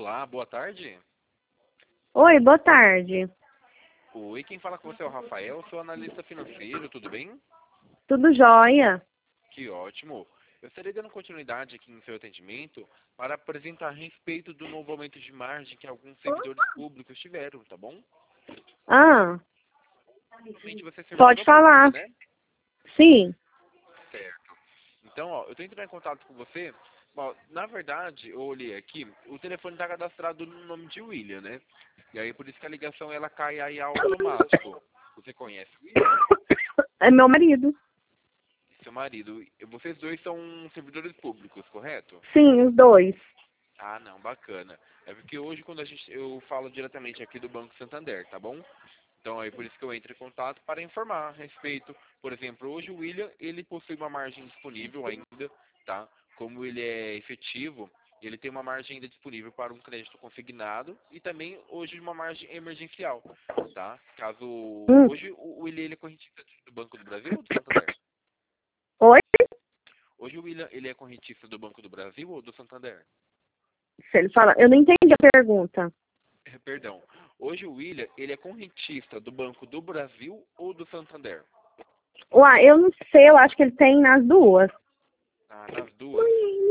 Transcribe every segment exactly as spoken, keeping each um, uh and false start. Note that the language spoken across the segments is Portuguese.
Olá, boa tarde. Oi, boa tarde. Oi, quem fala com você é o Rafael, sou analista financeiro, tudo bem? Tudo jóia? Que ótimo. Eu estarei dando continuidade aqui no seu atendimento para apresentar a respeito do novo aumento de margem que alguns servidores públicos tiveram, tá bom? Ah, Gente, você é pode servidora falar. pública, né? Sim. Certo. Então, ó, eu estou entrando em contato com você. Ó, na verdade, eu olhei aqui, o telefone está cadastrado no nome de William, né? E aí, por isso que a ligação ela cai aí automático. Você conhece o William? É meu marido. Seu marido. Vocês dois são servidores públicos, correto? Sim, os dois. Ah, não, bacana. É porque hoje quando a gente, eu falo diretamente aqui do Banco Santander, tá bom? Então é por isso que eu entro em contato para informar a respeito. Por exemplo, hoje o William, ele possui uma margem disponível ainda, tá? Como ele é efetivo, ele tem uma margem ainda disponível para um crédito consignado e também hoje uma margem emergencial, tá? Caso Hum. hoje o William ele é correntista do Banco do Brasil ou do Santander? Oi? Hoje o William ele é correntista do Banco do Brasil ou do Santander? Se ele fala, eu não entendi a pergunta. Eh, Perdão. Hoje o William ele é correntista do Banco do Brasil ou do Santander? Uai, eu não sei, eu acho que ele tem nas duas. Ah, nas duas.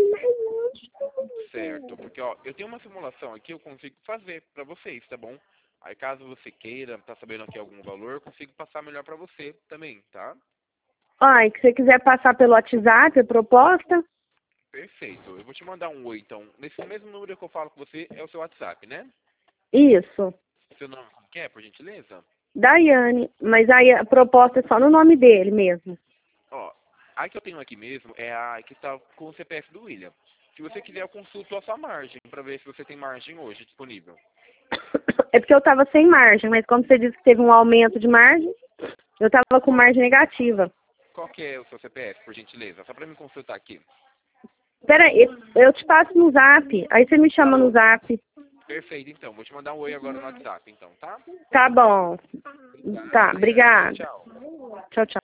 Certo, porque ó, eu tenho uma simulação aqui, eu consigo fazer para vocês, tá bom? Aí caso você queira, tá sabendo aqui algum valor, eu consigo passar melhor para você também, tá? Ai, que você quiser passar pelo WhatsApp, a proposta? Perfeito. Eu vou te mandar um oi, então. Nesse mesmo número que eu falo com você, é o seu WhatsApp, né? Isso. Seu nome como que é, por gentileza? Daiane, mas aí a proposta é só no nome dele mesmo. Ó, a que eu tenho aqui mesmo é a que está com o C P F do William. Se você quiser, eu consulto a sua margem para ver se você tem margem hoje disponível. É porque eu estava sem margem, mas como você disse que teve um aumento de margem, eu estava com margem negativa. Qual que é o seu C P F, por gentileza? Só para me consultar aqui. Peraí, eu te passo no zap, aí você me Tá chama no bom. zap. Perfeito, então. Vou te mandar um oi agora no WhatsApp, então, tá? Tá bom. Obrigado, Tá, Daiane. Tchau, obrigada. tchau. Tchau, tchau.